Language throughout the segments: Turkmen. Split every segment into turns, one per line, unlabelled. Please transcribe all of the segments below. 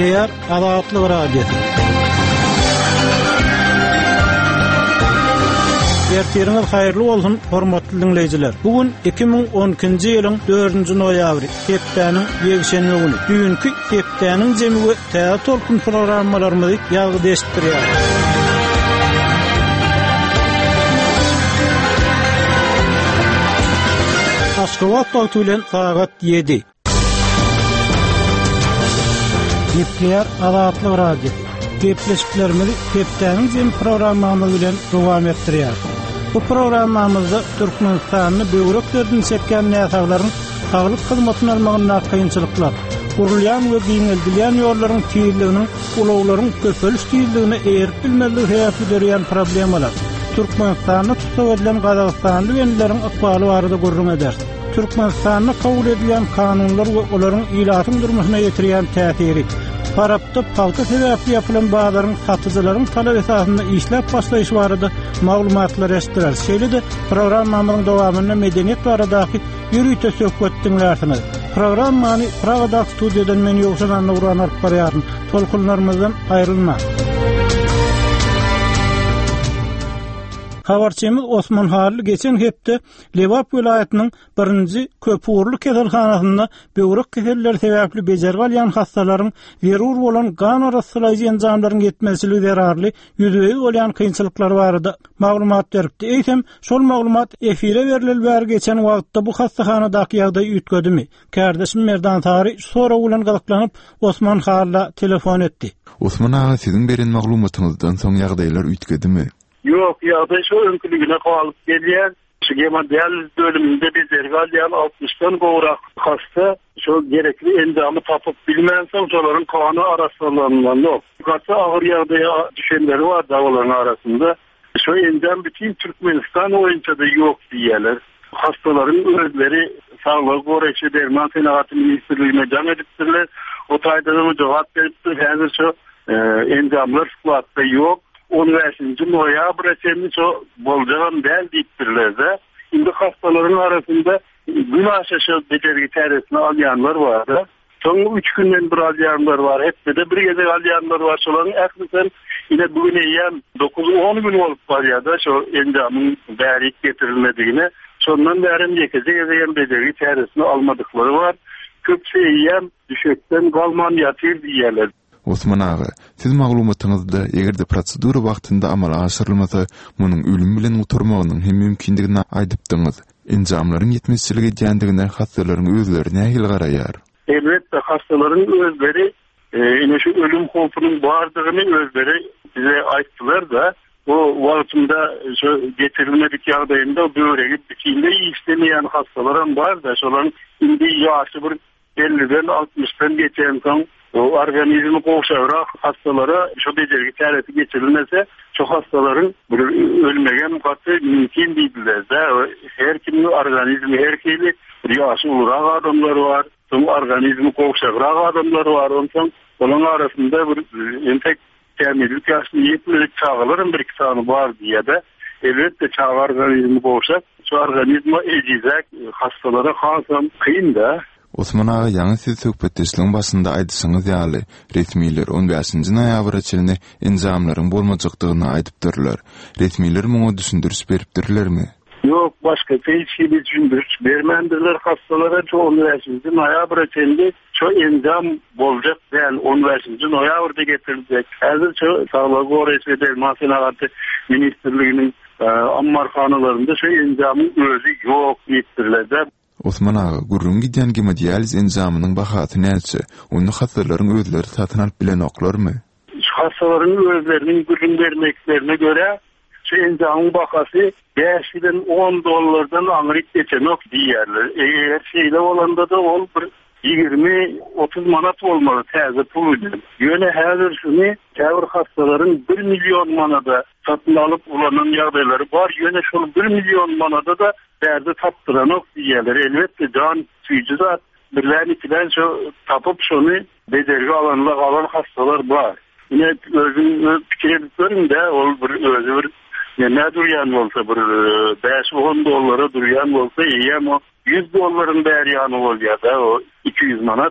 Eýär Azatlyk radiosu. Ertiriniz hayırlı olsun, hormatly dinleyijiler. Bugün 2012-nji ýylyň 4-nji noýabry, hepdeniň ýegişenme güni. Dünkü hepdeniň jemigi täze tolkun programmalarymyzy ýalgyda eşitdirýär. Aşgabat wagty bilen sagat 7. Nükleer Azatlyk radiosu. Gepleşiklerimizi hepdeniň jem programmamyz bilen dowam etdirýär. Bu programmamyzda Türkmenistanyny böwreklerden çekýän näsaglaryň saglyk hyzmatyny almagyna kynçylyklar, gurulýan we giňeldilýän ýollaryň tüýliginiň, ulaglaryň köpeliş tüýligini eýerip bilmezlik häýäpi dörýän problemalar. Türkmenistanyny tutap edilen Gazagstanly wendleriň akbaly barada gurrun eder. Türkmenistanyny kabul edilen kanunlar we olaryň ilatyň durmuşyna ýetirýän täsiri. Parapda palta sebäpli ýapylan bazalaryň satyjylaryň talap esasynda işläp başlaýyşy barada maglumatlar eşitdiler. Şeýle-de programmamyň dowamyny medeniýet baradaky ýürüýte söhbet dinlärsiniz. Programmany Pragada studiýadan men ýogşan Nurhan alyp barýaryn. Tolkunlarymyzdan aýrylma. Habarçymyz Osman Harly geçen hepde Lewap welaýatynyň 1-nji Köpürli keselhanasynda böwrek keselleri sebäpli bejergi alýan hastalaryň zerur bolan gan arassylaýjy enjamlaryň ýetmezligi zerarly ýüzüňi bolýan kynçylyklar barada maglumat beripdi. Eýsem şol maglumat efire berilýär geçen wagtda bu hastahanadaky ýagdaý üýtgedimi? Kardeşim Merdan Tary sora bilen galyklanyp Osman Harly telefon etdi.
Osman ağa, siziň beren maglumatyňyzdan soň ýagdaýlar üýtgedimi?
Yok ya da şu önkülüğüne kalıp geliyor. Şu gemodiyaliz bölümünde bir zergalyan 60'tan goğrak hasta şu gerekli endamı tapıp bilmezsem onların kanı arasılanından yok. Katsa ağır yağdaya düşenleri var davaların arasında. Şu endam bütün Türkmenistan oyunca da yok diyeler. Hastaların özleri Sağlık Goreyçi Derman Senahatı Ministerliğine can ediptirler. O taydanımı cevap veriptir. Hazır şu endamlar sıklatta yok. 15-nji noýabr eşeni şo boljagan däl diýipdirler-de. Indi hastaların arasında gün aşaşı bejergi täresini alýanlar bar-da. Soň 3 günden bir alýanlar bar, hepde de bir geze alýanlar bar. Şolaryň ählisin ine bugün ýa 9-10 gün bolup barýar-da şo endamyň bäri getirilmedigine. Şondan bäri ýekeze bejergi täresini almadyklary bar. Köpçe ýa düşekden galman ýatyr diýerler.
Osman ağa, siz maglumatyňyzda egerde prosedura wagtynda amala aşyrylmasa, munyň ölüm bilen uturmagynyň hem mümkindigini aýdypdyňyz. Enjamlaryň ýetmezçiligi diýendigine hastalaryň özleri nähil garaýar?
Elbetde hastalaryň özleri ine şu ölüm howpunyň bardygyny özleri bize aýtdylar da, o wagtynda şu getirilmedik ýagdaýynda böwregi bitinde işlemeýän hastalar bar da, şolaryň indi ýaşy bir 50'den 60'tan geçen soň o organizmi goşarak hastalara şu bejergi täräti geçirilmese, şu hastaların ölmegen katı mümkin diýdiler-de. Her kimniň organizmi her kili ýaşy ulag adamlar bar, soň organizmi goşarak adamlar bar. Ondan olaryň arasynda bir entek tämirlik ýaşy ýetmelik çağlaryň bir iki tany bar diýe-de. Elbetde çağ organizmi goşak, şu organizma ejizek hastalara hasam kıyın-da.
Osman ağa, ýa-ni siz söhbetdeşligiň başynda aýdyşyňyz ýaly, resmiler 15-nji noýabr içinde enjamlaryň bolmajakdygyny aýdypdyrlar. Resmiler muňa düşündürüş beripdirlermi?
Yok, başka hiç gibi düşündürüş bermendirler hastalara. 15-nji noýabr içinde şu enjam boljak däl 15-nji noýabrda getiriljek. Häzir şu Sağlyk Goreyçi Derman Senahatı Ministerliğiniň ammarhanalarynda şu enjamyň özü ýok diýipdirler-de.
Osman ağa, gurrun gidýän gemodializ enjamynyň bahasy näçe? Onu hastalaryň özleri satyn alyp bilen oklarmy?
Hastalaryň özleriniň gurrun bermeklerine göre şu enjamyň bahasy 5-den 10 dollardan aňryk geçenok diýerler. Eger şeýle bolanda da ol bir 20-30 manat olmaly täze pul bilen. Ýöne häzir şuny täwir hastalaryň 1 milyon manada satyn alyp ulanan ýagdaýlary bar. Ýöne şol 1 milyon manada da därdi tapdyranok diýerler. Elbetde can süýjü zat birlän şu tapyp şonu bejergi alan hastalar bar. Ine özüň pikirlerinde ol bir özü bir ne durýan bolsa bir 5-10 dollara durýan bolsa ýa-da $100 bäri ýany bolýar da o 200 manat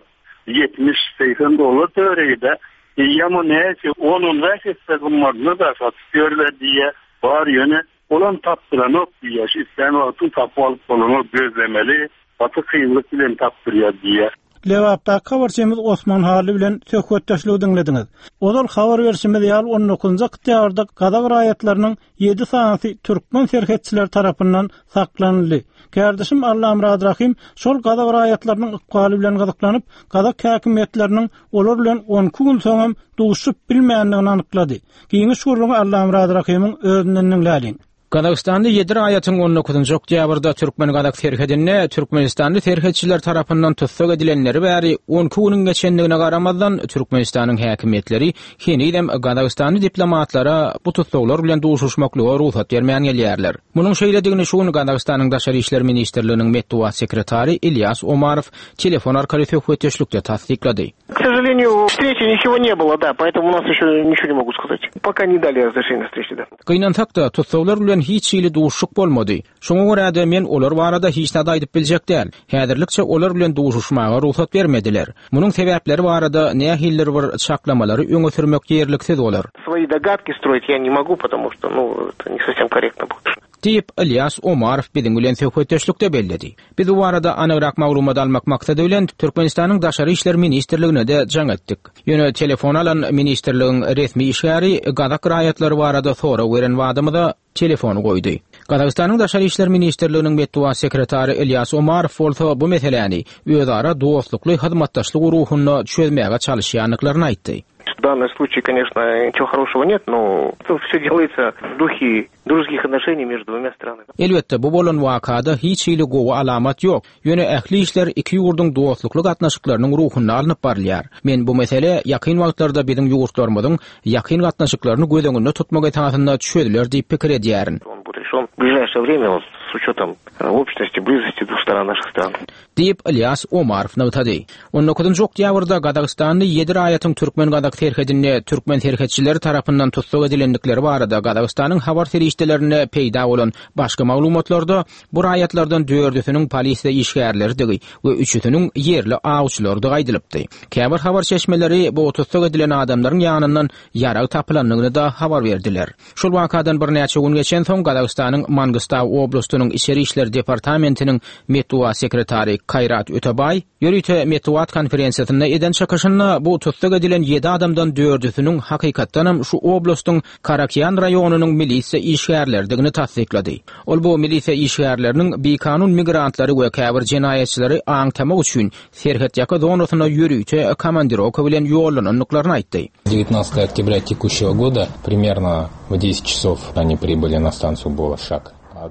$70-80 döreyde. Yama neyse onun vəsətsə qımmadını da satıyorlar diye var yönü olan taptıran o diye. İsteyen vaktin tapı alıp onu gözlemeli. Batı kıyımlık bilen taptırıyor diye.
Lewapda habarçymyz Osman Hali bilen söhbetdeşlik dinlediňiz. Odal habar berişimiz ýaly 19-njy ýylda Gadag raýatlarynyň 7 sanysy türkmen serhetçiler tarapyndan saklanýly. Kardeşim Allam Radrahim şol Gadag raýatlarynyň ykbaly bilen gazaklanyp, Gadag häkimetleriniň olar bilen 10 gün soňam duşup bilmeýändigini anyklady. Giňi şurlugy Allam Radrahimyň özünden dinläliň. Gadagstanda 7 raýatyň 19-njy oktýabrda Türkmen Gadag serhedine Türkmenistanly serhetçiler tarapyndan tutsak edilenleri bäri 10 güniň geçendigine garamazdan Türkmenistanyň häkimetleri henidem Gadagstany diplomatlara bu tutsaklar bilen duşuşmaklyga ruhsat bermän gelýärler. Munyň şeýledigini şuny Gadagstanyň Daşary işler ministrliginiň medduat sekretary Ilyas Omarov telefon arkaly söhbetdeşlikde tasdiklady.
К сожалению, встречи ничего не было, да, поэтому у нас еще ничего не могу сказать. Пока не дали разрешения встречи, да.
Kynantakda tutsaklar bilen hiç ýyly duşuşyk bolmady. Şoňa görä men olar barada hiç nada aýdyp biljek däl. Häzirlikçe olar bilen duşuşmaga ruhsat bermediler. Munyň sebäpleri barada näme hiller bir çaklamalary öňe sürmek ýerliksiz bolar.
Свои догадки строить я не могу, потому что, это не совсем корректно будет.
Tip Ilyas Omarov biziň bilen söhbetdeşlikde belledi. Biz bu arada anyrak maglumat almak maksady bilen Türkmenistanyň Daşary işler ministrligine de jaň etdik. Ýöne telefon alan ministrligiň resmi işgäri Gadag raýatlary barada sora beren wadymyda telefonu goýdy. Gadagstanyň Daşary işler ministrliginiň medduat sekretary Ilyas Omarov bolsa bu meseleni özara dostlukly hyzmatdaşlyk ruhuny çözmäge çalışýanlyklaryny aýtdy.
В данном случае, конечно, ничего хорошего нет, но все делается в духе дружеских отношений между двумя странами.
Elbette bu bolan wakada hiç ýyly gowy alamat ýok. Ýöne ähli işler iki ýurduň dostlukly gatnaşyklarynyň ruhuny alnyp barýar. Men bu mesele ýakyn wagtlarda biziň ýurtlarymyzyň ýakyn gatnaşyklaryny göz öňünde tutmak esasynda çözüler diýip pikir edýärin.
Он будет решен в ближайшее время с учетом общности, близости двух сторон наших стран.
Diýip Ilyas Omarov näwtadi. 19-njy oktýabrda Gadagstanyň 7 raýatyň Türkmen Gadag serhedine Türkmen serhetçileri tarapyndan tutsak edilendikleri barada Gadagstanyň habar serişdelerine peýda bolan başga maglumatlarda bu raýatlardan 4-üsiniň polisiýa işgärlerdi we 3-üsiniň yerli awçylardy gaýdylypdy. Käbir habar çeşmeleri bu tutsak edilen adamlaryň ýanyndan ýarag tapylandygyny da habar berdiler. Şol wakadan bir näçe gün geçen soň Gadagstanyň Mangustaw oblastynyň içeri işler departamentiniň medduat sekretary Kayrat Ötebay ýörüte medduat konferensiýasynda eden çakaşyna bu tutsak edilen 7 adamdan 4-üsiniň hakykatdanam şu oblastyň Karakyan raýonynyň milisiýa işgärlerdigini tasdiklady. Ol bu milisiýa işgärleriniň bekanun migrantlary we käbir jenaýetçileri aňtamak üçin serhet ýaka zonasyna ýörüte komandirovka bilen ýollananlyklaryny aýtdy.
19 октября текущего года примерно в 10 часов они прибыли на станцию Булашак.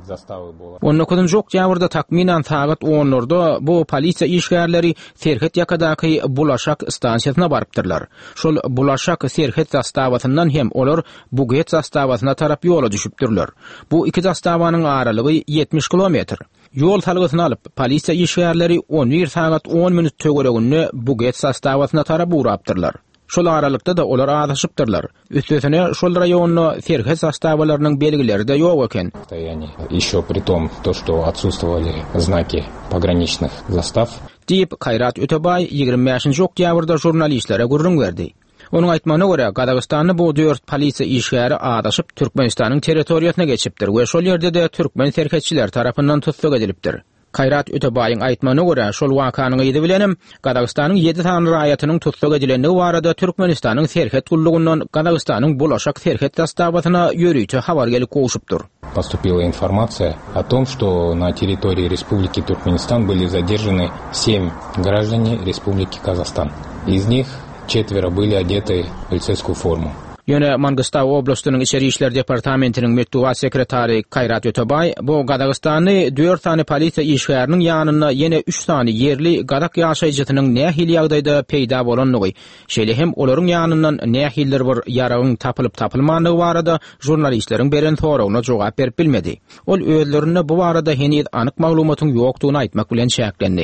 19-njy oktýabrda takminan saat 10-larda bu polisiýa işgärleri Serhet ýakadaky Bulaşak stansiýasyna barypdyrlar. Şol Bulaşak Serhet zastawasyndan hem olar Buget zastawasyna tarap ýola düşüpdirler. Bu iki zastawanyň aralygy 70 kilometr. Ýol talgysyny alyp polisiýa işgärleri 11 saat 10 minut töwereginde Buget zastawasyna tarap urapdyrlar. Şol aralykda da olar adaşypdyrlar. Üstesine şol raýonyny serhet zastawalarynyň belgileri de ýok eken.
Ещё при том, то, что отсутствовали знаки пограничных застав.
Diýip Kayrat Ötebay 25-nji oktýabrda jurnalistlere gurrun berdi. Onuň aýtmagyna görä, Gadagstanyň bu 4 polisiýa işgäri adaşyp Türkmenistanyň territoriýasyna geçipdir we şol ýerde de türkmen serhetçiler tarapyndan tutsak edilipdir. Kayrat Ötebay'ın aýtmagyna görä, şol wakanyň ýydy bilenim, Gadagstanyň 7 tane raýatynyň tutsak edilendigi barada Türkmenistanyň serhet gullugyndan Gadagstanyň Bulaşak serhet zastawasyna ýörüýte habar gelip goşupdyr.
Поступила информация о том, что на территории Республики Туркменистан были задержаны 7 граждане Республики Казахстан. Из них 4 были одеты в полицейскую форму.
Ýöne Mangustaw oblastynyň içeri işler departamentiniň medduat sekretary Kayrat Ötebay bu Gadagstany 4 tane polisiýa işgäriniň ýanyna ýene 3 tane yerli Gadag ýaşaýjytynyň nähil ýagdaýda peýda bolanlygy, şeýle hem olaryň ýanyndan nähildir bir ýaragyň tapylyp tapylmanlygy barada jurnalistleriň beren soragyna jogap berip bilmedi. Ol özlerine bu barada heniz anyk maglumatyň ýokdugyny aýtmak bilen şäklendi.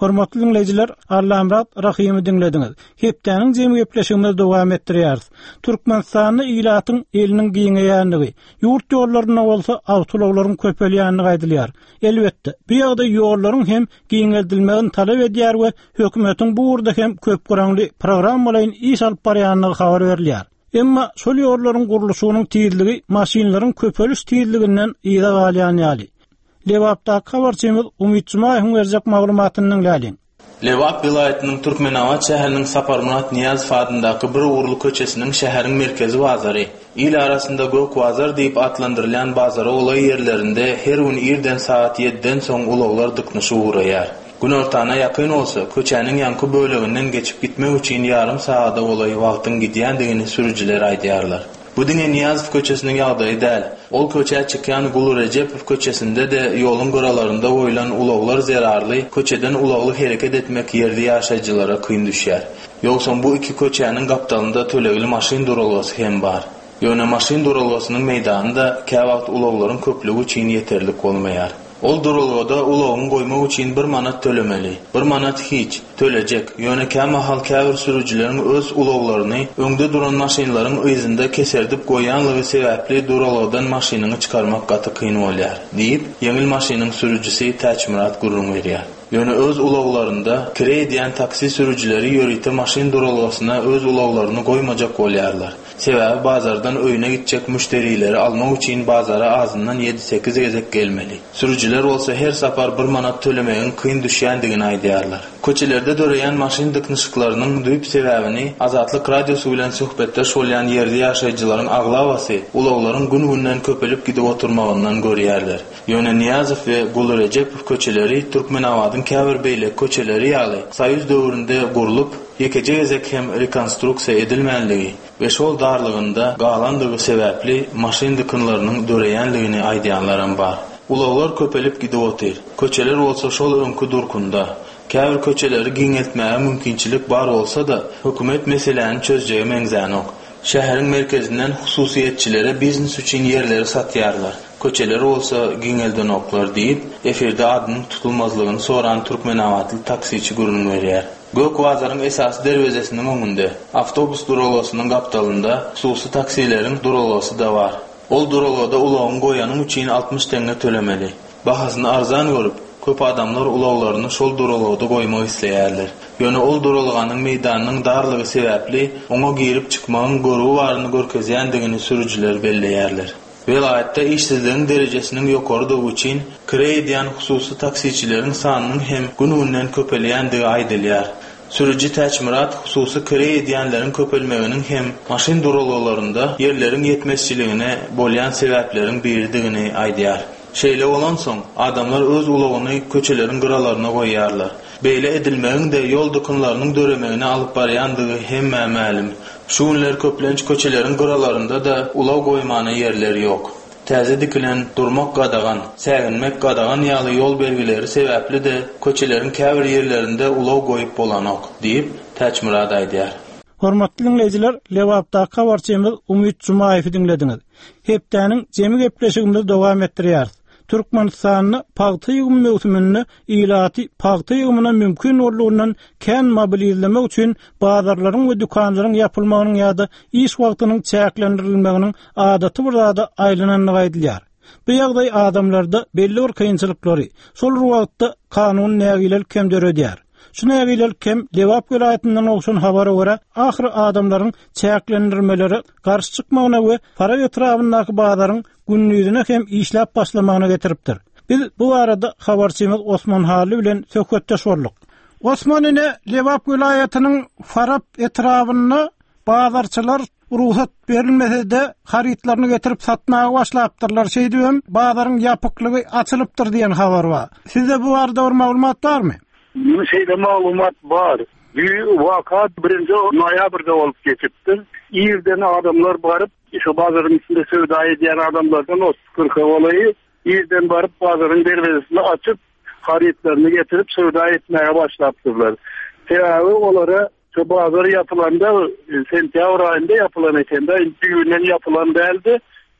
Hormatly dinleyijiler, Arlamrat Rahimy dinlediňiz. Hepdeniň jemy gepleşigimiz dowam etdirýärys. Türkmenistanyň ilatyň eliniň giňeýänligi, ýurt ýollaryna bolsa awtolawlaryň köpelýänligi aýdylýar. Elbetde, bu ýagdaý ýollaryň hem giňeldilmegini talap edýär we hökümetiň bu urda hem köp guraňly programmalaryň iş alyp barýanlygy habar berilýär. Emma şol ýollaryň gurulşynyň tiyizligi maşinalaryň köpeliş tiyizliginden ýa galýan ýaly. Lewapda habarçymyz Umit Jumaýewiň berjek maglumatynyň läliň.
Lewap vilayatynyň Türkmenabat şäheriniň Saparmurat Niyaz adyndaky bir uğurlu köçesiniň şäheriň merkezi bazary. İl arasynda Gök Bazar diýip atlandyrylan bazary olay ýerlerinde her gün irden saat 7-den soň ulaglar dyknyşy uğraýar. Gün ortana ýakyn bolsa, köçäniň ýanky böleginden geçip gitmek üçin ýarym saata olay wagtyň gidýändigini sürüjiler aýdýarlar. Bu diňe Niyazov köçesiniň ýagdaýy däl. Ol köçe çykýan Gulu Rejepow köçesinde de ýoluň goralarynda oýlan ulaglar zerarly, köçeden ulagly hereket etmek ýerde ýaşaýjylara kyn düşýär. Ýogsa bu iki köçäniň gapdalynda tölegli maşyn duralgasy hem bar. Ýöne maşyn duralgasynyň meýdanynda käwagt ulaglaryň köplügi üçin ýeterlik bolmaýar. Ol durulgada ulagyny goýmak üçin 1 manat tölemeli. 1 manat hiç tölejek. Ýöne käme hal käbir sürüjileriň öz ulaglaryny öňde duran maşynlaryň ýyzynda keserdip goýanlygy sebäpli durulgadan maşynyny çykarmak gaty kyn bolýar, diýip ýeňil maşynyň sürüjisi täçmirat gurrun berýär. Ýöne öz ulaglarynda kire edýän taksi sürüjileri ýörite maşyn durulgasyna öz ulaglaryny goýmajak bolýarlar. Sebäbi bazardan öýüne gitjek müşterileri almak üçin bazara azyndan 7-8 gezek gelmeli. Sürüjiler bolsa her sapar 1 manat tölemegiň kyn düşýändigini aýdýarlar. Köçelerde döreýän maşyn dyknyşyklarynyň düýp sebäbini Azatlyk radiosu bilen suhbetde şolýan ýerde ýaşaýjylaryň aglawasy, ulaglaryň gün-günden köpelip gidip oturmagyndan görýärler. Ýöne Niyazow we Gulu Rejepow köçeleri Türkmenabatyň käbir beýlek köçeleri ýaly Soýuz döwründe gurulup, ýekece gezek hem rekonstruksiýa edilmänligi we şol darlygynda galandygy sebäpli maşyn dykynlarynyň döreýänligini aýdýanlar bar. Ulaglar köpelip gidip otyr. Köçeler bolsa şol öňkü durkunda. Käbir köçeleri giňeltmäge mümkinçilik bar bolsa da, hökümet meseleni çözjegi meňzänok. Şäheriň merkezinden hususiýetçilere biznes üçin ýerleri satýarlar. Köçeleri olsa giňeldenoklar diýip, eferde adynyň tutulmazlygyny soran Türkmenabatly taksiçi gurrun berýär. Gök Bazaryň esas derwezesiniň öňünde awtobus durulgasynyň gapdalynda hususy taksileriň durulgasy da bar. Ol durulgada ulagyny goýanyň üçin 60 tenge tölemeli. Bahasyny arzan görüp, köp adamlar ulaglaryny şol durulgada goýmak isleýärler. Ýöne ol durulganyň meýdanynyň darlygy sebäpli oňa girip çykmagyň goruwy baryny görkezýändigini sürüjiler belleýärler. Vilayatda işsizliğin derejesinin ýokardygy üçin kire edýän hususy taksiçileriň sanynyň hem gün-günden köpelýändigi aýdylýar. Sürüji täçmirat hususy kire edýänleriň köpelmeginiň hem maşyn durulgalarynda ýerleriň ýetmezçiligine bolýan sebäpleriň biridigini aýdýar. Şeýle bolan soň adamlar öz ulagyny köçeleriň gyralaryna goýýarlar. Beýle edilmegiň de ýol dykynlarynyň döremegine alyp barýandygy hemme ma'lum. Şu günler köplenç köçeleriň gyralarynda da ulag goýmana ýerleri ýok. Täze dikilen durmak gadagan, säginmek gadagan ýaly ýol belgileri sebäpli de köçeleriň käbir ýerlerinde ulag goýup bolanok, diýip täçmirat aýdýar.
Hormatly dinleyijiler, Lewapda habarçymyz Umit Jumaýewi dinlediňiz. Hepdeniň jemy gepleşigimizi dowam etdirýäris. Türkmenistanyň paýty ýygym mewsümini ilaty paýty ýygymyna mümkin bolýandan kän mobilizlemek üçin bazarlaryň we dükanlaryň ýapylmagynyň ýa-da iş wagtynyň çäklendirilmeginiň adaty burada aýlananlygy aýdylýar. Bu ýagdaý adamlarda belli bir kynçylyklary, şol wagtda kanun nägiler kem döredýär. Şuna ýagylar kem Lewap vilayatynyň olsun habara görä, ahir adamlaryň çäklendirmeleri garşy çykmagyna we para etrawyndaki bazaryň günlüğüne hem işläp başlamagyna getiripdir. Biz bu arada habarçymyz Osman Hali bilen söhbetdeş boldyk. Osman ine Lewap vilayatynyň Farap etrawyny bazarçylar ruhsat berilmese de haritlaryny getirip satmaga başlapdyrlar. Şeýdibem bazaryň ýapyklygy açylypdyr diýen habar bar. Sizde bu arada bir maglumat barmy?
Bu şeyde malumat var. Bir vakat 1 noyabrda olup geçiptir. İrden adamlar barıp, şu bazarın içinde sövda ediyen adamlardan 30-40 olayı İrden barıp bazarın dervezesini açıp haritlerini getirip sövda etmeye başlattırlar. Sebebi onlara şu bazarı yapılanda sentyabr ayında yapılan ekende bir günden yapılan değildi.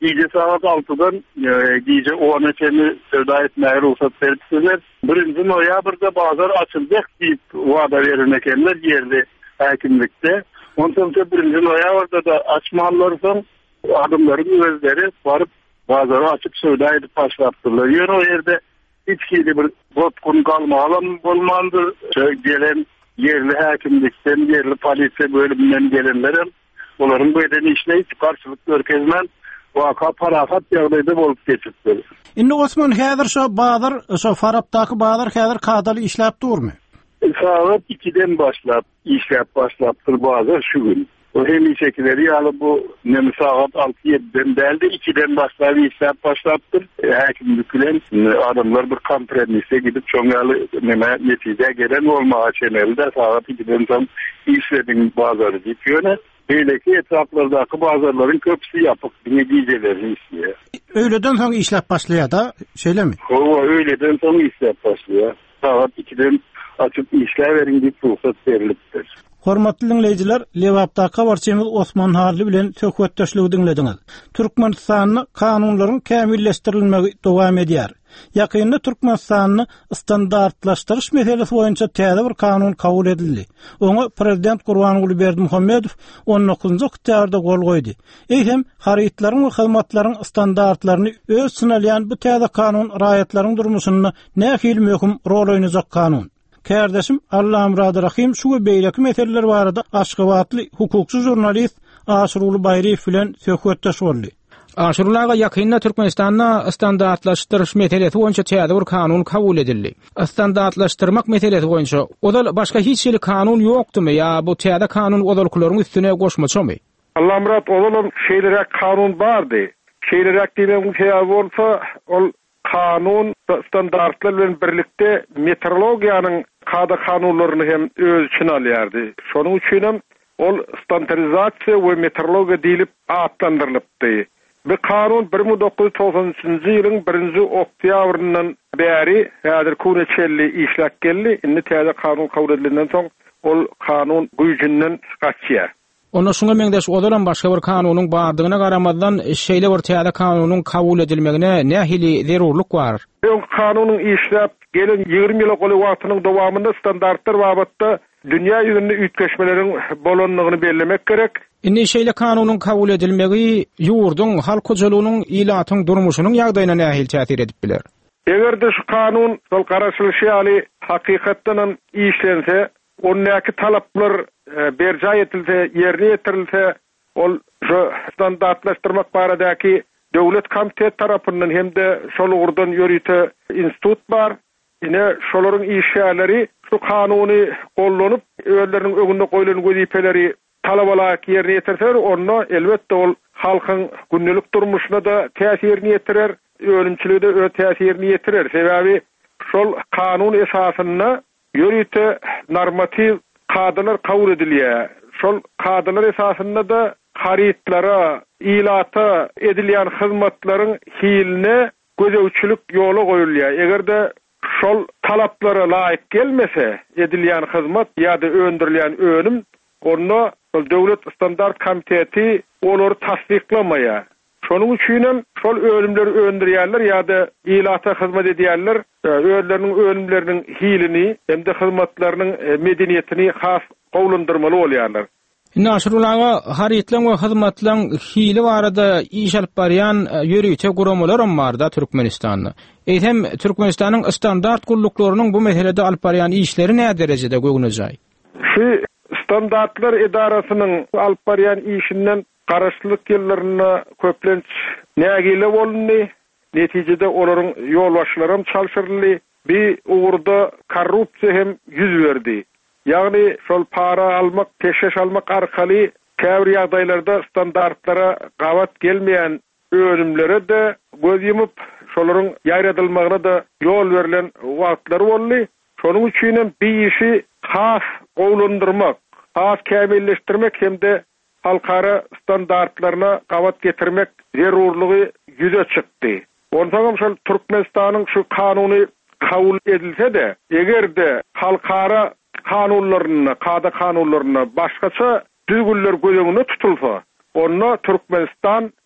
Gece saat 6'dan gece 10'a sevda etmeye ruhsat veripsiler. 1 noyabrda bazar açılacak deyip vada verilmekenler yerli hakimlikte. Ondan sonra 1 noyabrda da açmalarsan adımların özleri varıp bazarı açıp sevda edip başlattılar. Yani o yerde içkili bir botkun kalmalan olmandı. Gelen yerli hakimlikten, yerli polisiye bölümünden gelenlerin onların bedeni işleyip karşılık görkezmen vaka parafat ýagdaýda bolup geçipdir.
Indi Osman häzir şo bazar, şo Farapdaky bazar häzir kadaly işläp durmy?
Saat 2'den başlap işläp başlapdyr bazar şu gün. O hem şekilleri ýaly bu näme saat 6-7'den däldi 2'den başlap işläp başlapdyr. Häkimlik bilen adamlar bir kompromise gidip çoňaly näme netije gelen bolmagy çenelde saat 2'den soň işlediň bazary diýýär. Beyleki etraflardaki bazarların köpüsü yapıp neticelerini istiyor.
Öğleden sonra işlep başlıyor da şeyle mi?
O öğleden sonra işlep başlıyor. Saat 2'den açıp işleverin bir ruhsat verilipdir.
Hormatly dinleyijiler, Lewapda kabarçymyz Osman Harly bilen söhbetdeşligi dinlediňiz. Türkmenistanyň kanunlaryň kämilleşdirilmegi dowam edýär. Ýakynda Türkmenistanyň standartlaşdyryş meselesi boýunça täze bir kanun kabul edildi. Oňa Prezident Gurbanuly Berdimuhammedow 19-njy oktýabrda gol goýdy. Eýsem harytlaryň we hyzmatlaryň standartlaryny öz synalýan bu täze kanun raýatlaryň durmuşyny nähil möhüm rol oýnajak kanun. Kardeşim Allah'ım Rahim şu beýleki meseleler barada Aşgabatly hukukçy jurnalist Aşruly Bayriýew bilen söhbetdeş boldy. Aşrulyga ýakynda Türkmenistanyň standartlaşdyryş meselesi boýunça täze bir kanun kabul edildi. Standartlaşdyrmak meselesi boýunça odal başga hiç ýeli kanun ýokdumy ýa bu täze kanun odalklaryň üstüne goşmaçamy?
Allah'ım odalym şeýlerek kanun bardy. Şeýlerek diýmem şeýle bolsa ol kanun standartlar bilen birlikde meteorologiýanyň kada kanunlaryny hem öz için alýardy. Şonuň üçin hem ol standardizasiýa we meteorologiýa diýilip atlandyrylypdy. Bu kanun 1993-nji ýylyň 1-nji oktýabryndan bäri häzir köneçelli işläp geldi. Indi täze kanun kabul edilenden soň ol kanun güýjünden gaçýar.
Ona şuňa meňdeş odalan başga bir kanunyň bardygyna garamazdan şeýle bir täze kanunyň kabul edilmegine nähili zerurluk bar?
Bu kanunyň işläp gelen 20 ýyl goly wagtynyň dowamında standartlar babatda dünýä ýüzünde üýtgeşmeleriň bolanlygyny bellemek gerek.
Indi şeýle kanunyň kabul edilmegi ýurduň, halk hojalygynyň ilatyň durmuşynyň ýagdaýyna nähil täsir edip biler?
Egerde şu kanun sol garaşylyşy ýaly hakykatdan işlense, onnäki talaplar berja etilse, ýerine ýetirilse, ol şu standartlaşdyrmak baradaky döwlet komitet tarapyndan hemde şol urdan ýörüte institut bar. Ine şolaryň işleri şu kanuny gollanyp öýleriniň öňünde goýulan wezipeleri talap alarak ýerine ýetirseler, onu elbetde ol halkyň gündelik durmuşyna da täsirini ýetirer, ölümçiligi de öz täsirini ýetirer. Sebebi şol kanun esasyna ýörüte normativ kadalar kabul edilýär. Şol kadalar esasyna da harytlara, ilata edilýän hyzmatlaryň hiline gözewçilik ýoly goýulýar. Egerde şol talaplara laýyk gelmese edilýän hyzmat ýa-da öndürilýän önüm, onu döwlet standart komiteti olary tasdiklamaya. Şonuň üçin hem şol önümleri öndürýärler ýa-da ilata hyzmat edýärler, özleriniň önümleriniň hilini hem de hyzmatlarynyň medeniýetini has gowlandyrmaly bolýarlar.
Naşrulaga harytlaryň we hyzmatlaryň hili barada iş alyp barýan ýörüýte guramalar barda Türkmenistanda. Eýsem Türkmenistanyň standart gulluklarının bu meselede alyp barýan işleri näme derejede göwnejäk?
Şu standartlar edarasynyň alyp barýan işinden garaşlyk ýyllaryna köplenç nägile bolundy. Netijede olaryň ýolbaşçylary çalşyrly, bir uğurda korrupsiýa hem ýüz berdi. Ýagny şol para almak, peşeş almak arkaly käbir ýagdaýlarda standartlara gawat gelmeýän önümlere de göz yumup şolaryň ýaýradylmagyna da ýol berilen wagtlar boldy. Şonuň üçin hem bir işi has gowlandyrmak, has kämilleşdirmek hem de halkara standartlaryna gawat getirmek zerurlugy ýüze çykdy. Ondan şol Türkmenistanyň şu kanuny kabul edilse de, egerde halkara kanunlaryna, kada kanunlaryna başgaça düzgünler gözeňinde tutulsa, onu Türkmenistan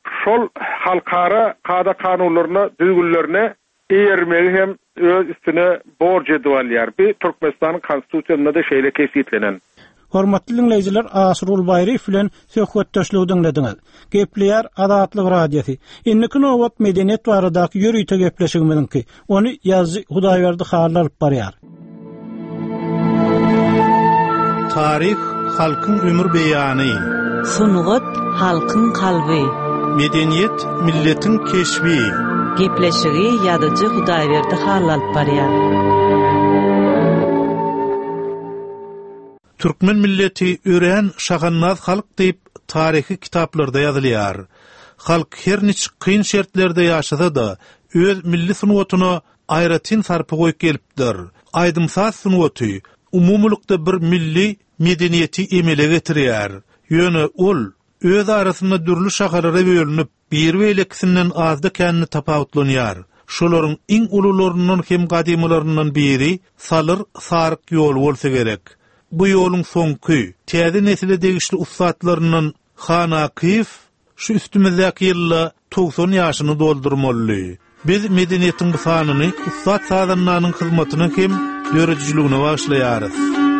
şol halkara kada kanunlaryna, düzgünlerine eýermegi hem öz üstüne borç edýärler. Bir Türkmenistanyň konstitusiýasyna da şeýle kesýetlenen.
Hormatly dinleýijiler, Asrul Bayry bilen söhbetdeşligi dinlediňiz. Gepleýär Adatlyk Radiosi. Inniki nowat medeniýet baradaky ýürüýte gepleşigimiňki. Onu ýazgy Hudaýberdi Halil alyp barýar. Tarih halkyň ömür beýany.
Sunugat halkyň kalby.
Medeniýet milletiň keşbi.
Gepleşigi ýadyjy Hudaýberdi Halil alyp barýar.
Türkmen milleti ören şagannaz halk diýip tarihi kitaplarda ýazylýar. Halk her niç kyn şertlerde ýaşasa da öz milli sunuwatyna aýratyn sarpy goýup gelipdir. Aýdymsaz sunuwaty umumlukda bir milli medeniýeti emele getirýär. Ýöne ol öz arasynda dürli şaharlara bölünip bir welekisinden azda kendini tapawutlanýar. Şolaryň iň ulularynyň hem gadymlarynyň biri Salyr Saryk ýol bolsa gerek. Bu ýoluň soňky täze nesile degişli ustatlarynyň Xan Akif şu üstümizdäki ýylda 90 ýaşyny doldurmaly. Biz medeniýetiň bu sanyny ustat sadanlarynyň hyzmatyny hem dörejligine başlaýarys.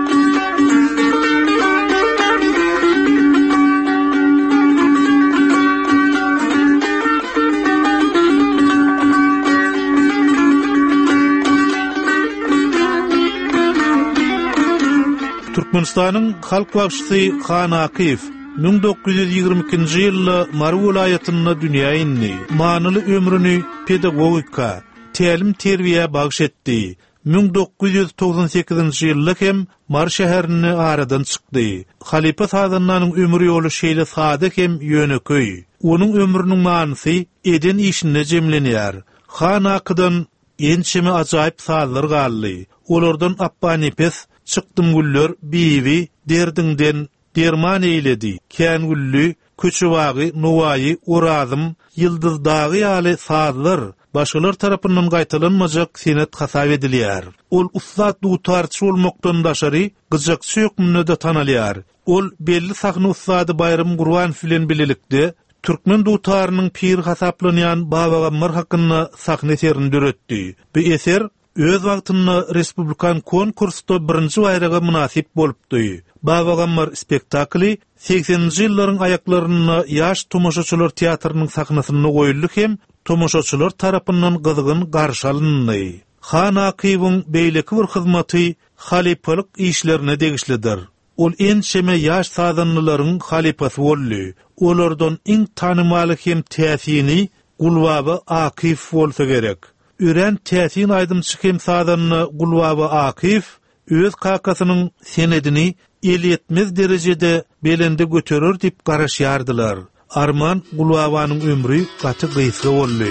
Türkmenistanyň halk bagşysy Xan Akif 1922-nji ýylda Mary welaýatyna dünýä indi. Manyly ömrüni pedagogika, tälim terbiýe bagş etdi. 1998-nji ýylda hem Mary şäherini aradan çykdy. Halipa Sadanlanyň ömür ýoly şeýle sade hem ýöneköy. Onuň ömrüniň manysy eden işine jemlenýär. Xan Akifden ençeme ajaýyp sazlar galdy. Olardan Appanipes, Çıktım güller, bivi, derdinden derman eyledi. Kän güllü, köçüwagy, nuwayi, urazym, ýyldızdagy ýaly sazlar, başgalar tarapyndan gaýtalanmajak senet hasap edilýär. Ol ustat dutarçy bolmakdan daşary, gyjak söýükmünde de tanalýar. Ol belli sahny ustady Bayrym Gurban bilen bilelikde, Türkmen dutarynyň pir hasaplanýan Babagamlar hakyna sahne eserini döretdi. Bu eser öz wagtynda respublikan konkursda birinji bayraga münasip bolupdy. Babagamlar spektakli 80-nji ýyllaryň aýaklaryna ýaş tomoşaçylar teatrynyň sahnasyna goýuldy hem tomoşaçylar tarapyndan gyzgyn garşy alyndy. Xan Akiwyň beýleki bir hyzmaty halipalyk işlerine degişlidir. Ol ençeme ýaş sadanlylaryň halipasy boldy. Olardan iň tanymaly hem täsini Gulbaba Akif bolsa gerek. Ören täsin aýdymçy hem sadanly Gulbaba Akif öz kakasynyň senedini eliyetmez derejede belende göterer diýip garaşýardylar. Arman Gulbabanyň ömrü gaty gysga boldy.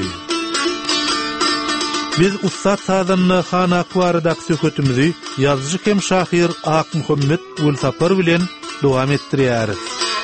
Biz ustat sadanly Xan Akif baradaky söhbetimizi ýazgyjy hem şahyr Ak Muhammed Gulsapar bilen dowam etdirýäris.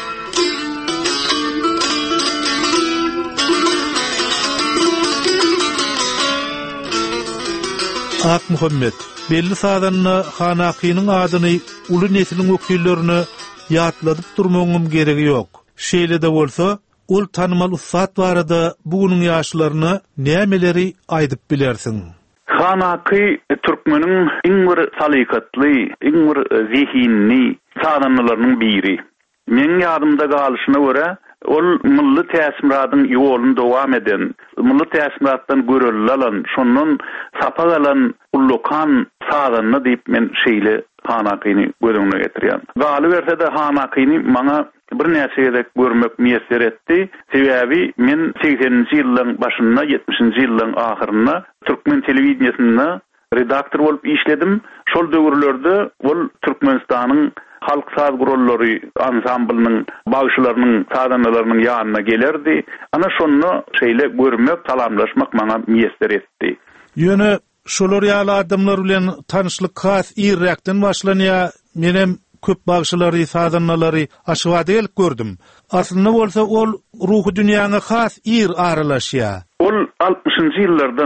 Ak Muhammed, belli sadanna Xan Akifyň adyny uly nesiliň wekillerine ýatladyp durmagyň geregi ýok. Şeýle-de bolsa, ol tanymal ustat barada bugüniň ýaşlaryna nämeleri aýdyp bilersiň?
Xan Akif Türkmeniň iň bir salykatly, iň bir zihinli sadanlylarynyň biri. Meň ýadymda galyşyna görä, ol milli täsiratyň ýolyny dowam eden, milli täsiratdan görülen, şondan sapa galan ullukan sadanly diýip men şeýle Xan Akifyny gözüňe getirýän. Galy berse de Xan Akifyny maňa bir näçe görmek meýesser etdi. Sebäbi men 80-nji ýyllaryň başynda, 70-nji ýyllaryň ahyryna Türkmen telewizionyny redaktor bolup işledim. Şol döwürlerde ol Türkmenistanyň halk saz gurullary ansamblanyň bagşylarynyň sadanlylarynyň ýanyna gelerdi. Ana şonu şeýle görmek, salamlaşmak maňa meýesser etdi.
Ýöne şolar ýaly adamlar bilen tanyşlyk has irrekden başlanýar. Menem köp bagşylary, sadanlary aşywada gelip gördüm. Aslynda bolsa ol ruhy dünýäne has ir aralaşýar.
Ol 60-njy ýyllardan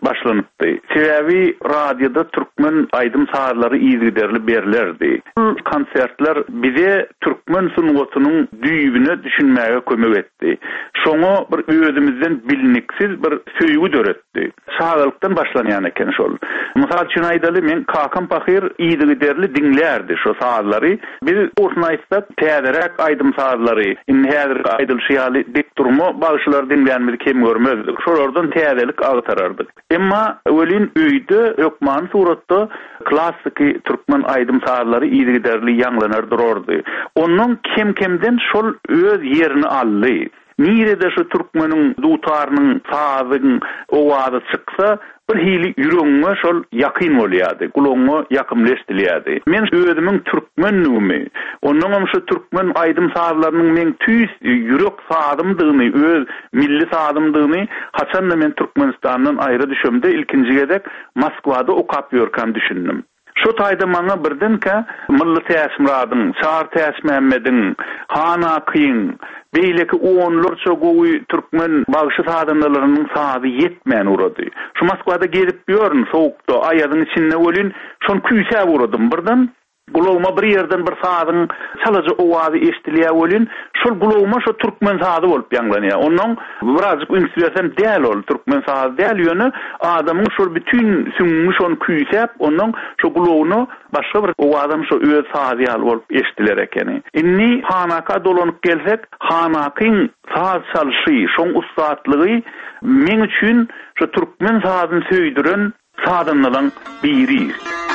başlanıpdy. Sebebi radioda türkmen aýdym sahatlary ýygyderli berilerdi. Bu konsertler bize türkmen sunwatynyň düýbüne düşünmäge kömek etdi. Şoňa bir özümizden biliniksiz bir söýgü döretdi. Sahatlykdan başlanýan eken şol. Mysal üçin aýdaly men Kakan Pahir ýygyderli dinlärdi şo sahatlary. Biz ornaýstak täzerek aýdym sahatlary, indi häzir aýdylşy dik durma bagşylar dinlänmeli kim görmezdik. Şolardan täzelik agtarardyk. Emma ölün öýde ýokman suratda klassiki türkmen aýdym sahatlary ýygyderli ýanglanar durardy. Onuň kim-kimden şol öz ýerini aldy. Nirede şu türkmeniň dutarynyň sazyň owazy çyksa bir hili ýüregiňe şol ýakyn bolýardy, gulagyňa ýakymleşdirilýärdi. Men özümiň türkmenligimi, onuň şu türkmen aýdym sazlarynyň men tüýs ýürek sazymdygyny, öz milli sazymdygyny haçan da men Türkmenistandan aýry düşümde ilkinji gedek Moskwada okap ýörkän düşündim. Şu taýda maňa birdenke milli täsmiradyň, Çar Täsmemmediň, Hana Kyň, beýleki onlarça gowy türkmen bagşy sadanlarynyň sazy ýetmän urady. Şu Moskwada gezip ýörün sowukda, aýadyň içinde ölün, şonu küýse uradym birden. Gulawma bir ýerden bir sazyň çalaja owazy eşdilýär bolýan, şol gulawma şo türkmen sazy bolup ýanglanýar. Onuň birazjyk inspirasiýasy däl ol, türkmen sazy däl ýöne adamyň şol bütün süňmüş şonu küýsep, onuň şo gulawyny başga bir owazam şo öz sazy bolup eşdiler ekeni. Inni Hanaka dolanyp gelsek, Hanakyň saz çalşy, şoň ustadlygy men üçin şo türkmen sazyny söýdiren sadanlaryň biri.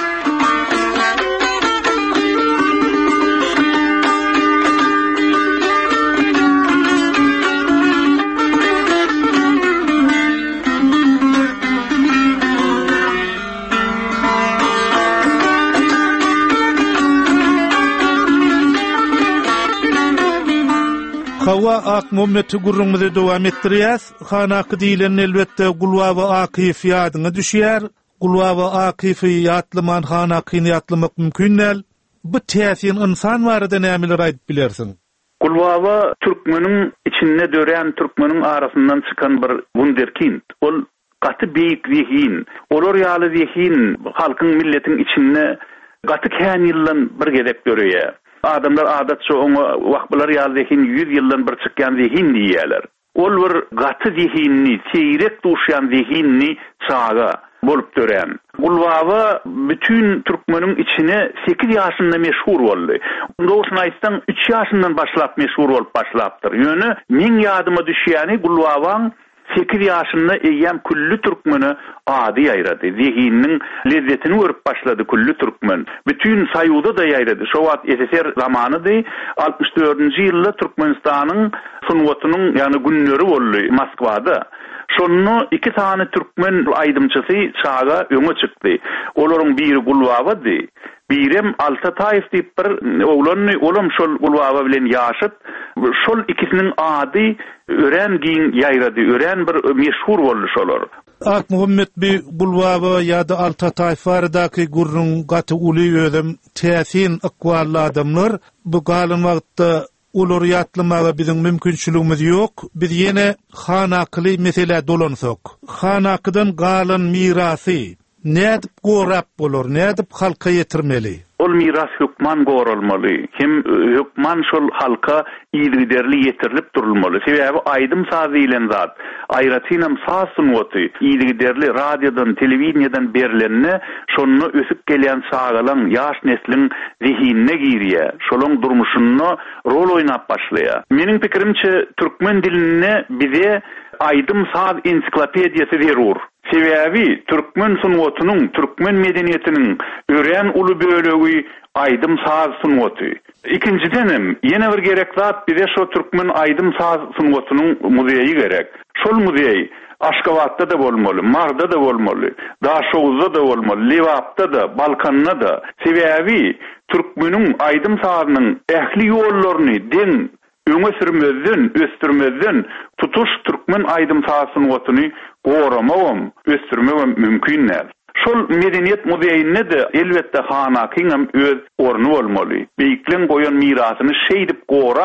Hawa ak mummeti gurrumuzy dowam etdirýäs. Hanaky diýilen elbetde Gulwawa Akyf ýadyna düşýär. Gulwawa Akyfy ýatlyman Hanakyny ýatlamak mümkin näl. Bu täsir insan barada nämeler aýdyp bilersiň?
Gulwawa türkmeniň içinde dören türkmeniň arasyndan çykan bir wunderkind. Ol gaty beýik zihin. Olar ýaly zihin halkyň milletiň içinde gaty kän ýyldan bir gedep görýär. Adamlar adatça onu wagtlar ýalyhin 100 ýyldan bir çykýan zihin diýerler. Ol bir gaty zihinni, seýrek duşýan zihinni çaga bolup dören. Gulwawa bütün türkmeniň içine 8 ýaşynda meşhur boldy. Doğrusyny aýtsam 3 ýaşyndan başlap meşhur bolup başlapdyr. Ýöne men ýadyma düşýäni Gulwawaň 8 ýaşynda eýýän külli türkmeni ady ýaýrady. Zihinniň lezzetini görüp başlady külli türkmen. Bütün Saýuda da ýaýrady. Şo wagt SSR zamanydy. 64-nji ýylda Türkmenistanyň sunwatynyň ýani günleri boldy Moskwada. Şonu 2 tane türkmen aýdymçysy çaga öňe çykdy. Olaryň biri Gulwawady. Birem Altataýew diýip bir oglany, olam şol Gulwawa bilen ýaşyp, şol ikisiniň ady ören giň ýaýrady, ören bir meşhur boldy şolar.
Ak Muhammed bi Gulwawa ýa-da Altataýew baradaky gurrun gaty uly ödem täsin akwally adamlar bu galan wagtda ular ýatlamaga biziň mümkinçiligimiz ýok. Biz ýene Hanakly mesele dolansak. Hanakydan galan mirasy nädip gorap bolar, nädip halka ýetirmeli?
Ol miras hükman gorulmaly. Hem hükman şol halka ýygyderli ýetirilip durulmaly. Sebebi aýdym sazy bilen zat, aýratynam saz sunwaty, ýygyderli radiodan, telewiziýadan berilenne şonu ösüp gelýän sagalaň ýaş neslin zihinine girýär. Şolaň durmuşyny rol oýnap başlaýar. Meniň pikirimçe türkmen diline bize aýdym saz ensiklopediýasy berur. Sebebi türkmen sunwatynyň, türkmen medeniýetiniň ören uly bölegi aýdym saz sunwaty. Ikincidenem ýene bir gerek zat bize şo türkmen aýdym saz sunwatynyň muzeyi gerek. Şol muzey Aşgabatda da bolmaly, Marda da bolmaly, Daşowuzda da bolmaly, Lewapda da, Balkanda da. Sebebi türkmeniň aýdym sazynyň ähli ýollaryny den öňe sürmezden, östürmezden tutuş türkmen aýdym saz sunwatyny goramawam, östürmewam mümkin näl. Şol medeniýet muzeýine de elbetde Hanakyň öz orny bolmaly. Beýiklen goýan mirasyny şeýdip gorap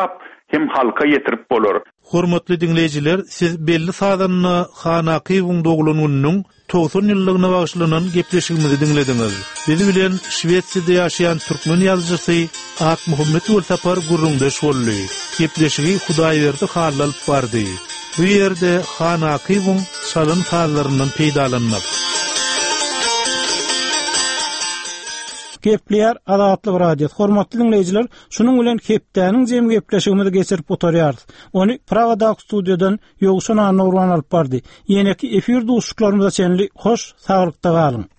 hem halka yetirip bolar.
Hormatly dinleyijiler, siz belli sadanyny Hanaky Wungdoglunyň 90 ýyllygyna bagyşlanan gepleşigimizi dinlediňiz. Bizi bilen Şwetsiýada ýaşaýan türkmen ýazgysy Ak Muhammed Ulsapar gurrundaş boldy. Gepleşigi Hudaýberdi hal alyp bardy. Bu ýerde Hanaky Wung salyn hallaryndan peýdalanmak.
Gepleýär Azatlyk radio. Hormatly dinleyijiler, şunuň bilen Kepdäniň jem gepleşigimizi geçirip oturýarys. Ony Pragadag studiýadan Ýogşan Nurwan alyp bardy. Ýene-ki efir duşuklarymyza çenli hoş, saglykda galyň.